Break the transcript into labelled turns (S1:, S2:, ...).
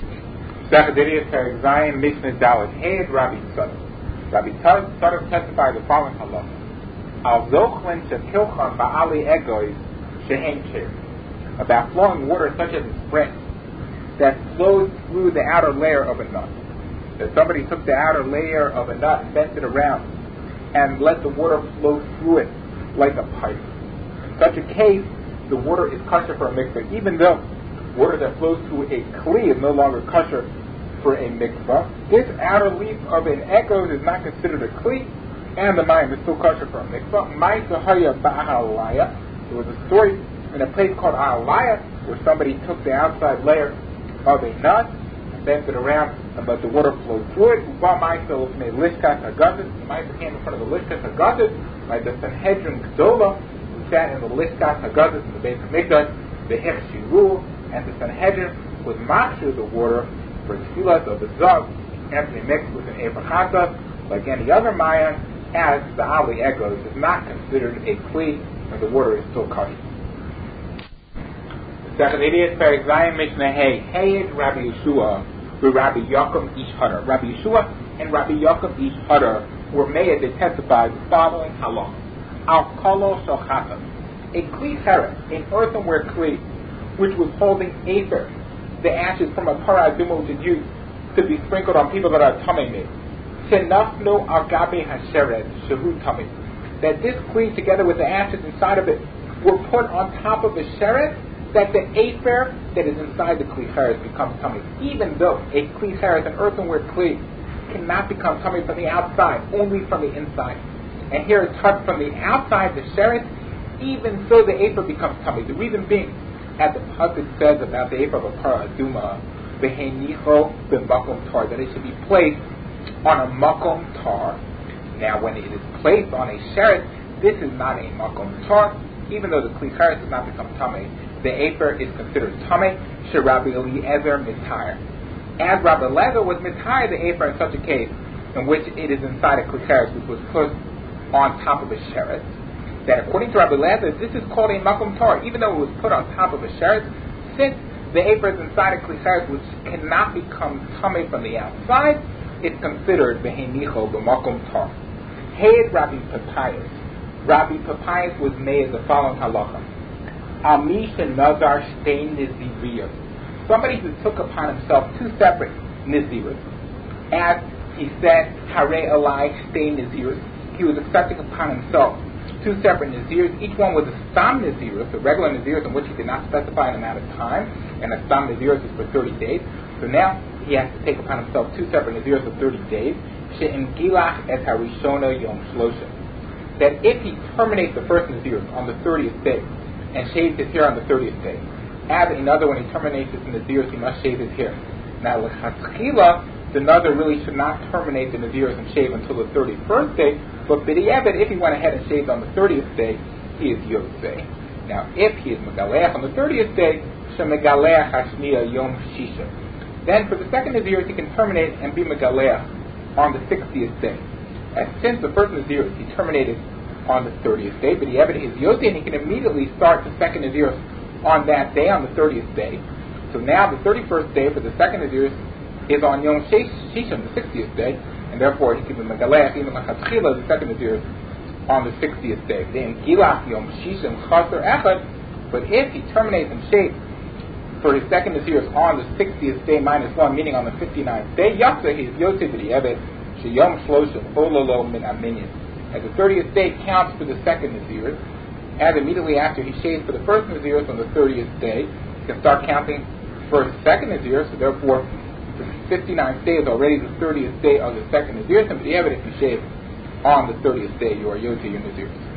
S1: Sechadidiyas Perek Zayin Mishnah Dalet Heid Rabbi Tzadok. Rabbi Tzadok testified the following halacha: Al Zochlin Shekilchan Ba'ali Egois Shehem Cher, about flowing water such as a spring that flows through the outer layer of a nut. That somebody took the outer layer of a nut and bent it around and let the water flow through it like a pipe. In such a case, the water is kosher for a mikvah, even though water that flows through a kli is no longer kosher for a mikvah. This outer leaf of an echo is not considered a kli, and the mayim is still kosher for a mikvah. There was a story in a place called Ahalaya where somebody took the outside layer of a nut and bent it around and let the water flow through it. The mayim came in front of the Lishkas Haggadah by the Sanhedrin Gdola, who sat in the Lishkas Haggadah in the Beit HaMikdash, the Hechshiru, and the Sanhedrin was mashur the water for tefillas of the zog after they mixed with an ephah like any other maya, as the Ali echoes is not considered a kli and the water is still kosher. The second idiot Perek Zayin Mishnah Heid Rabbi Yeshua with Rabbi Yaakov Ish Hadar. Rabbi Yeshua and Rabbi Yaakov Ish Hadar were made to testify the following halacha: Al kolo shochata, a kli cheret, an earthenware kli, which was holding afer, the ashes from a parah aduma which is used to be sprinkled on people that are tamei made. Shenafnu al gabe hasheret shehu tamei, that this kli together with the ashes inside of it were put on top of a sheret, that the afer that is inside the kli cheret becomes tamei. Even though a kli cheret, an earthenware kli, cannot become tamei from the outside, only from the inside. And here it's touched from the outside, the sheret, even so the afer becomes tamei. The reason being, as the pasuk says about the afer of a parah aduma, v'heinicho b'makom tar, that it should be placed on a makom tar. Now, when it is placed on a sheret, this is not a makom tar. Even though the kli cheret does not become tamei, the afer is considered tamei. Rabbi Eliezer mitayr, as Rabbi Eliezer was mitayr the afer in such a case in which it is inside a kli cheret which was put on top of a sheret, that according to Rabbi Eliezer, this is called a makom tar, even though it was put on top of a sheret, since the afer is inside a kli cheret which cannot become tamei from the outside, it's considered v'heinicho b'makom tar. Heid Rabbi Papias. Rabbi Papias was made the following halacha: Ami shenazar shtei niziriyos, somebody who took upon himself two separate nizirus, as he said, Harei alai shtei nizirus, he was accepting upon himself two separate nazirs. Each one was a stam nazirus, a regular nazirus in which he did not specify an amount of time, and a stam nazirus is for 30 days. So now he has to take upon himself two separate nazirs of 30 days. She'im gilach et harishona yom shlosha, that if he terminates the first nazirus on the 30th day and shaves his hair on the 30th day, as another when he terminates his nazirus, he must shave his hair. Now, l'chatzchila, the nazir really should not terminate the nazirus and shave until the 31st day, but b'di'evet, if he went ahead and shaved on the 30th day, he is yotzei. Now, if he is megaleach on the 30th day, shemegaleach hashniya yom shisha, then for the second nazirus he can terminate and be megaleach on the 60th day. And since the first nazirus he terminated on the 30th day, b'di'evet he is yotzei, and he can immediately start the second nazirus on that day, on the 30th day. So now the 31st day for the second nazirus is on Yom Shishim, the 60th day, and therefore he can be Megalech, even L'Chatchila, the second nazirus, on the 60th day. Then Gilach Yom Shishim Chaser Echad, but if he terminates and shaves for his second nazirus on the 60th day minus 1, meaning on the 59th day, Yatsa, he is Yotze B'di'evet, Sheyom Shloshim Ololo Min Aminyan, as the 30th day counts for the second nazirus, and immediately after he shaves for the first nazirus on the 30th day, he can start counting for his second nazirus, so therefore the 59th day is already the 30th day of the second nazirus, and if you shave on the 30th day, you are Yotze your nazirus.